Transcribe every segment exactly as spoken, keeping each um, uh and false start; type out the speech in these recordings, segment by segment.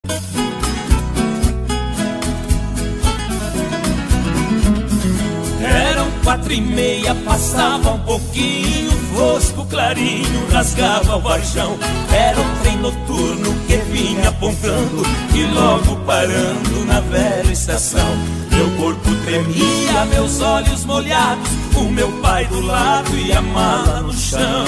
Eram quatro e meia, passava um pouquinho, fosco clarinho rasgava o varjão. Era um trem noturno que vinha apontando e logo parando na velha estação. Meu corpo tremia, meus olhos molhados, o meu pai do lado e a mala no chão.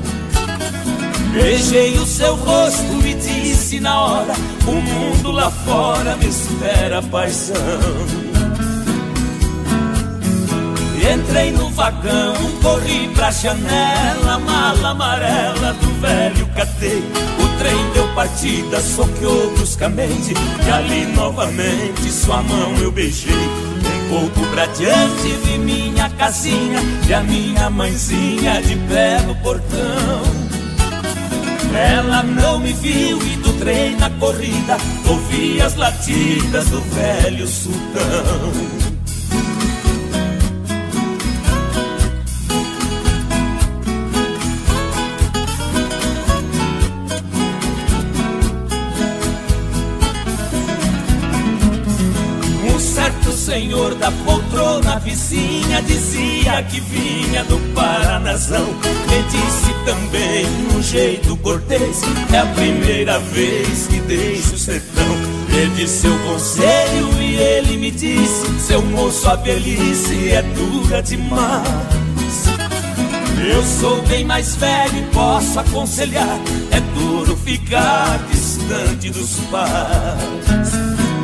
Beijei o seu rosto e disse na hora: o mundo lá fora me espera, paizão. Entrei no vagão, corri pra janela, mala amarela do velho catei. O trem deu partida, soqueou bruscamente e ali novamente sua mão eu beijei. Um pouco pra diante vi minha casinha e a minha mãezinha de pé no portão. Ela não me viu e do trem na corrida ouvi as latidas do velho sultão. Senhor da poltrona vizinha dizia que vinha do Paranazão. Me disse também num jeito cortês: é a primeira vez que deixo o sertão. Pedi seu conselho e ele me disse: seu moço, a velhice é dura demais. Eu sou bem mais velho e posso aconselhar: é duro ficar distante dos pais.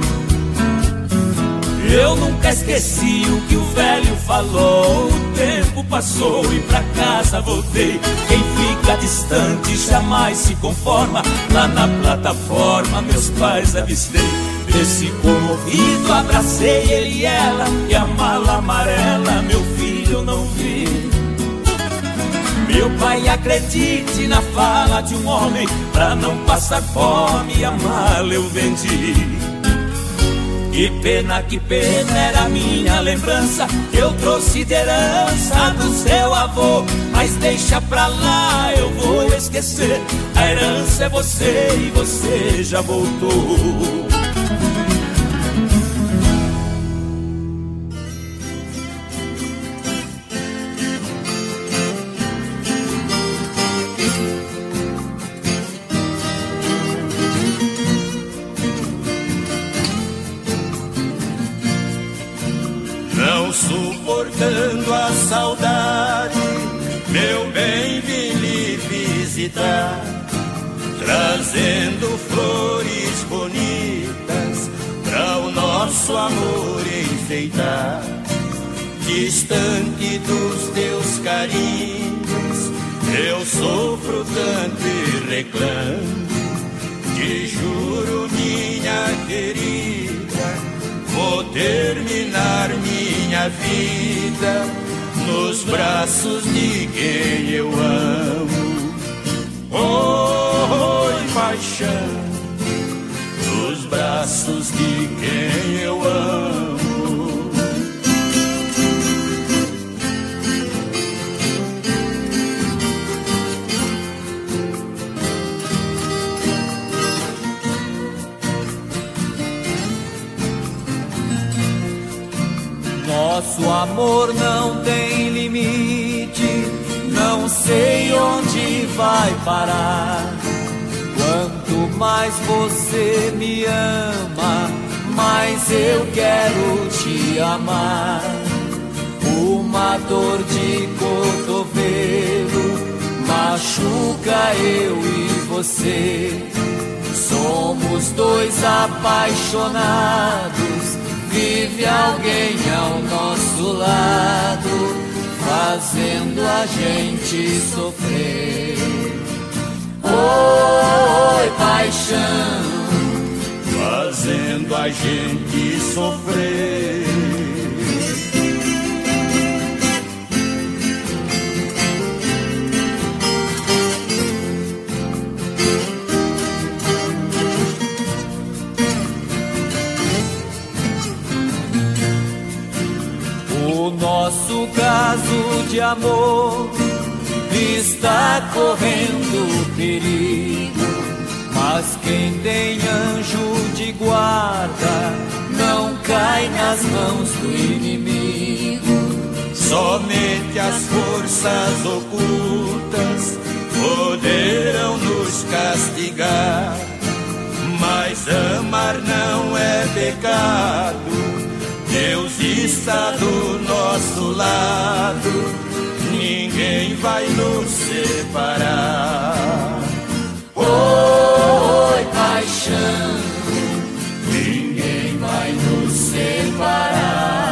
Eu nunca esqueci o que o velho falou. O tempo passou e pra casa voltei. Quem fica distante jamais se conforma. Lá na plataforma meus pais avistei. Desci comovido, abracei ele e ela, e a mala amarela, meu filho, eu não vi. Meu pai, acredite na fala de um homem, pra não passar fome a mala eu vendi. Que pena, que pena, era a minha lembrança que eu trouxe de herança do seu avô. Mas deixa pra lá, eu vou esquecer. A herança é você e você já voltou. Suportando a saudade, meu bem, vim lhe visitar, trazendo flores bonitas para o nosso amor enfeitar. Distante dos teus carinhos, eu sofro tanto e reclamo. Te juro, minha querida, vou terminar minha vida nos braços de quem eu amo. Oi, paixão, nos braços de quem eu amo. Nosso amor não tem limite, não sei onde vai parar. Quanto mais você me ama, mais eu quero te amar. Uma dor de cotovelo machuca eu e você. Somos dois apaixonados, vive alguém ao nosso lado, fazendo a gente sofrer. Oi, paixão, fazendo a gente sofrer. O nosso caso de amor está correndo perigo, mas quem tem anjo guarda, não cai nas mãos do inimigo. Somente as forças ocultas poderão nos castigar, mas amar não é pecado. Deus está do nosso lado, ninguém vai nos separar. Oi, paixão, ninguém vai nos separar.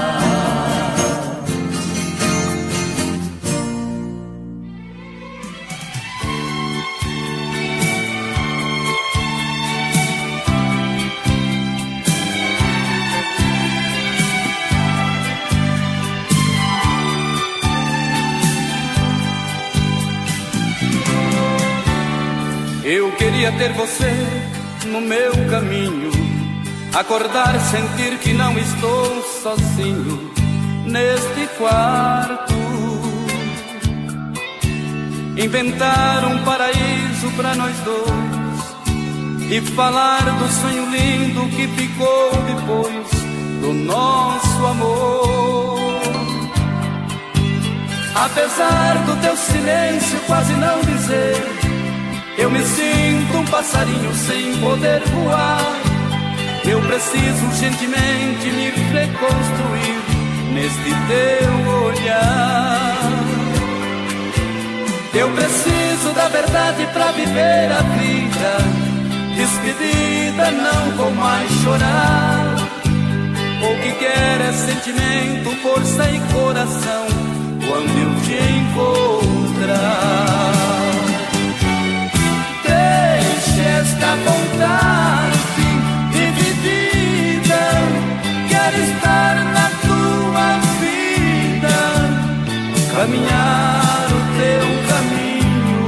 Eu queria ter você no meu caminho, acordar, sentir que não estou sozinho neste quarto, inventar um paraíso pra nós dois e falar do sonho lindo que ficou depois do nosso amor. Apesar do teu silêncio quase não dizer, eu me sinto um passarinho sem poder voar. Eu preciso urgentemente me reconstruir neste teu olhar. Eu preciso da verdade pra viver a vida. Despedida, não vou mais chorar. O que quero é sentimento, força e coração quando eu te encontrar. Esta vontade dividida, quero estar na tua vida, caminhar o teu caminho.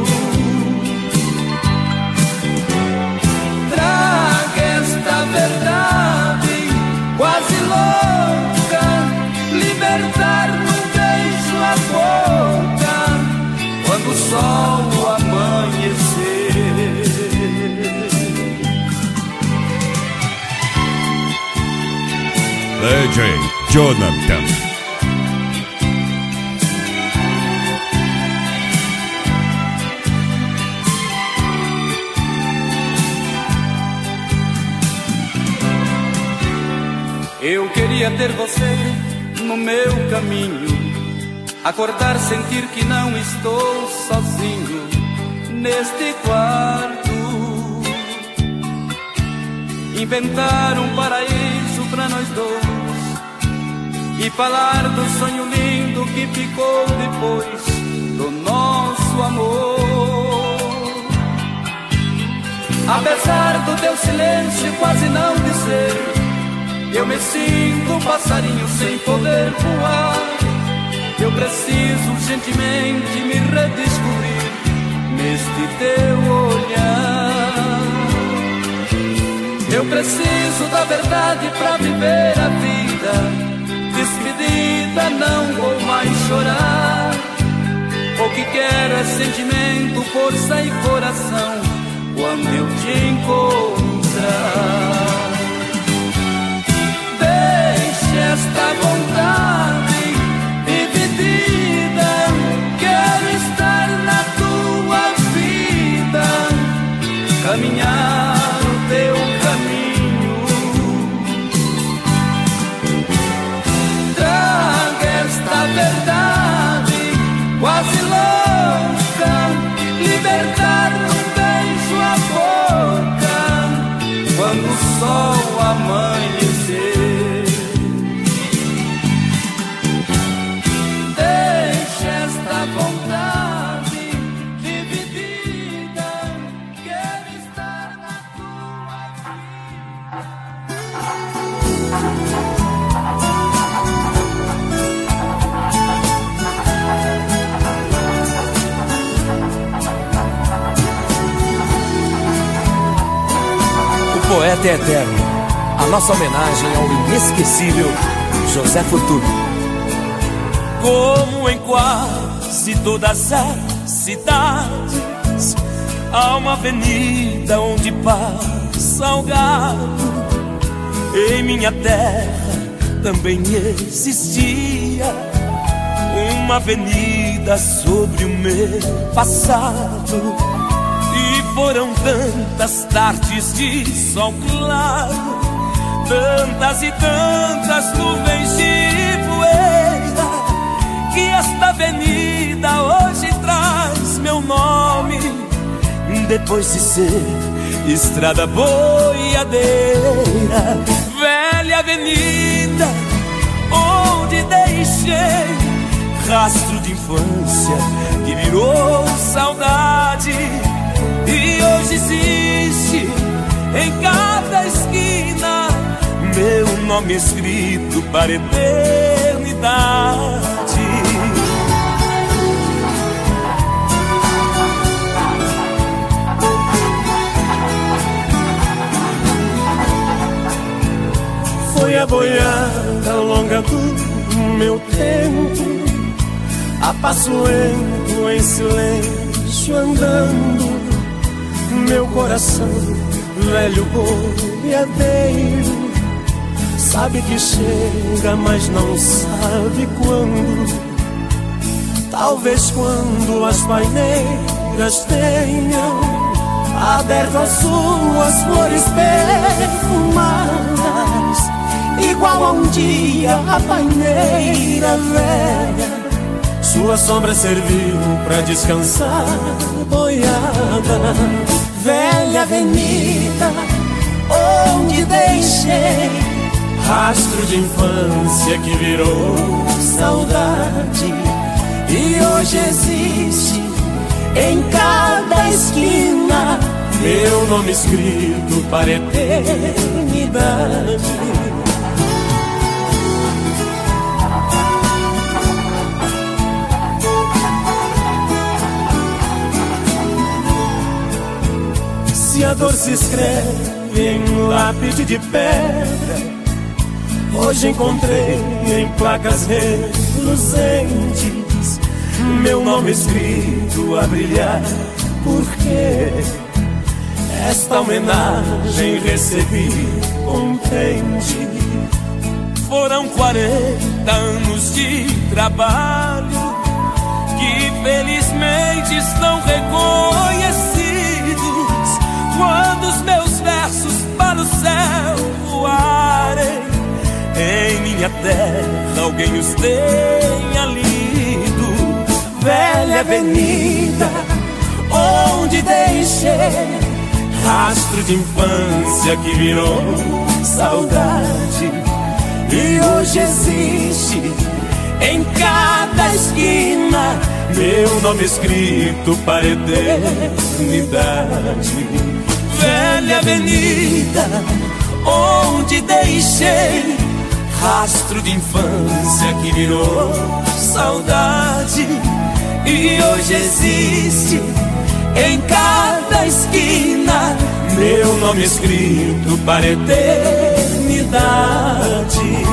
Traga esta verdade quase louca, libertar num beijo a boca, quando o sol amanhecer. D J Jonathan. Eu queria ter você no meu caminho, acordar, sentir que não estou sozinho neste quarto, inventar um paraíso pra nós dois e falar do sonho lindo que ficou depois do nosso amor. Apesar do teu silêncio quase não dizer, eu me sinto um passarinho sem poder voar. Eu preciso urgentemente me redescobrir neste teu olhar. Eu preciso da verdade pra viver a vida. Despedida, não vou mais chorar. O que quero é sentimento, força e coração quando eu te encontrar. Deixe esta vontade dividida, quero estar na tua vida, caminhar o teu caminho. Traga esta verdade quase louca, libertar num beijo a boca, quando o sol amanhecer. Deixa esta vontade dividida, quero estar na tua O poeta é eterno. A nossa homenagem ao inesquecível José Fortuny. Como em quase todas as cidades, há uma avenida onde passa o gado, Em minha terra também existia uma avenida sobre o meu passado. E foram tantas tardes de sol claro, tantas e tantas nuvens de poeira, que esta avenida hoje traz meu nome, depois de ser estrada boiadeira. Velha avenida onde deixei rastro de infância que virou saudade, e hoje existe em cada esquina meu nome escrito para a eternidade. Foi a boiada longa do meu tempo, a passo lento, em silêncio andando. Meu coração, velho boiadeiro, sabe que chega, mas não sabe quando. Talvez quando as paineiras tenham aberto as suas flores perfumadas, igual a um dia a paineira velha, sua sombra serviu pra descansar boiada. Velha avenida onde deixei rastro de infância que virou saudade, e hoje existe em cada esquina meu nome escrito para a eternidade. Se a dor se escreve em lápide de pedra, hoje encontrei em placas reluzentes meu nome escrito a brilhar, porque esta homenagem recebi contente. Foram quarenta anos de trabalho que felizmente estão reconhecidos. Quando os meus versos para o céu voarem, em minha terra alguém os tenha lido. Velha avenida onde deixei rastro de infância que virou saudade, e hoje existe em cada esquina meu nome escrito para a eternidade. Velha avenida onde deixei rastro de infância que virou saudade, e hoje existe em cada esquina meu nome escrito para a eternidade.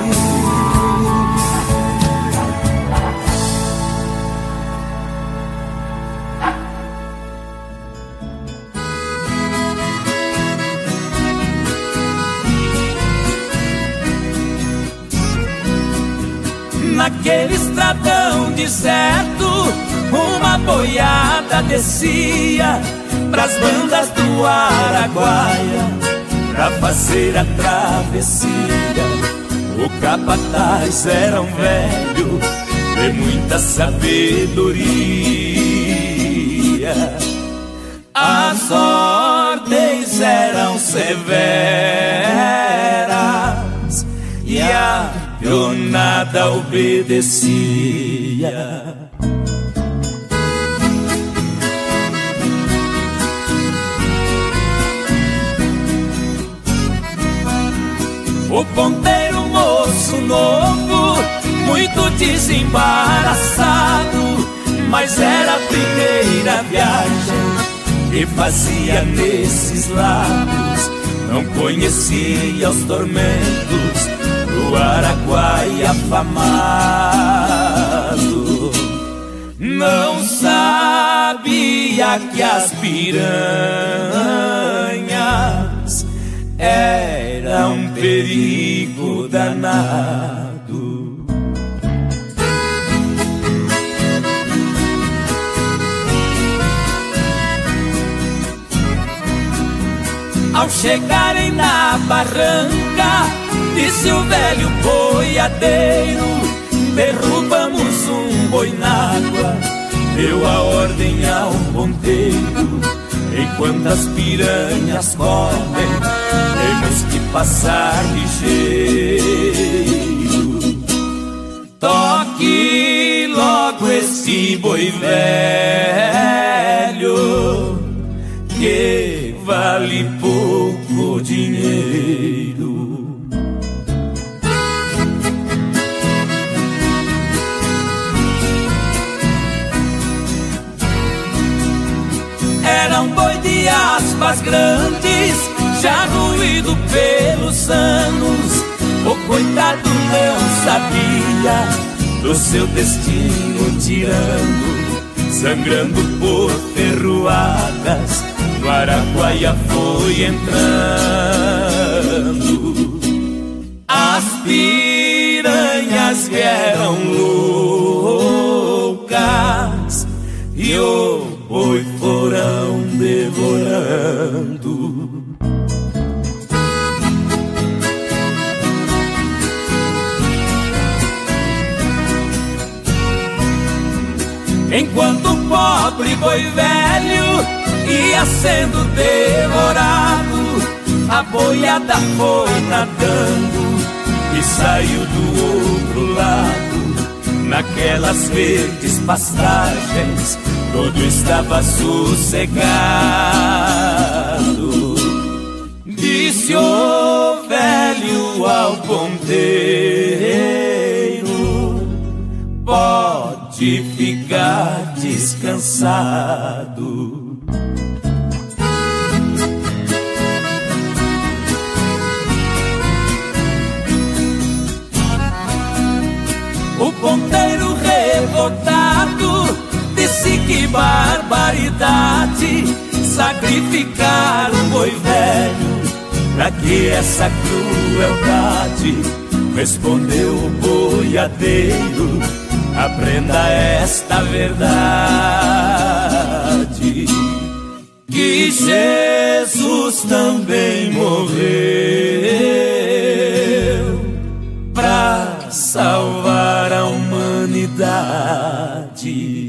Naquele estradão deserto, uma boiada descia pras bandas do Araguaia pra fazer a travessia. O capataz era um velho de muita sabedoria. As ordens eram severas e a pionada obedecia. O ponteiro moço novo, muito desembaraçado, mas era a primeira viagem que fazia nesses lados. Não conhecia os tormentos do Araguaia afamado. Não sabia que as piranhas era um perigo danado. Ao chegarem na barranca, disse o velho boiadeiro: derrubamos um boi na água. Deu a ordem ao ponteiro: enquanto as piranhas comem, temos que passar ligeiro. Toque logo esse boi velho, que vale pouco dinheiro. Era um boi de aspas grandes, já ruído pelos anos. O coitado não sabia do seu destino tirano, sangrando por ferroadas, no Araguaia foi entrando. As piranhas vieram loucas e o boi foram devorando. Enquanto o pobre boi velho ia sendo devorado, a boiada foi nadando e saiu do outro lado. Naquelas verdes pastagens todo estava sossegado. Disse o velho ao ponteiro: pode ficar descansado. O ponteiro revoltado disse: que barbaridade, sacrificar um boi velho, pra que essa crueldade? Respondeu o boiadeiro: aprenda esta verdade, que Jesus também morreu pra salvar a humanidade.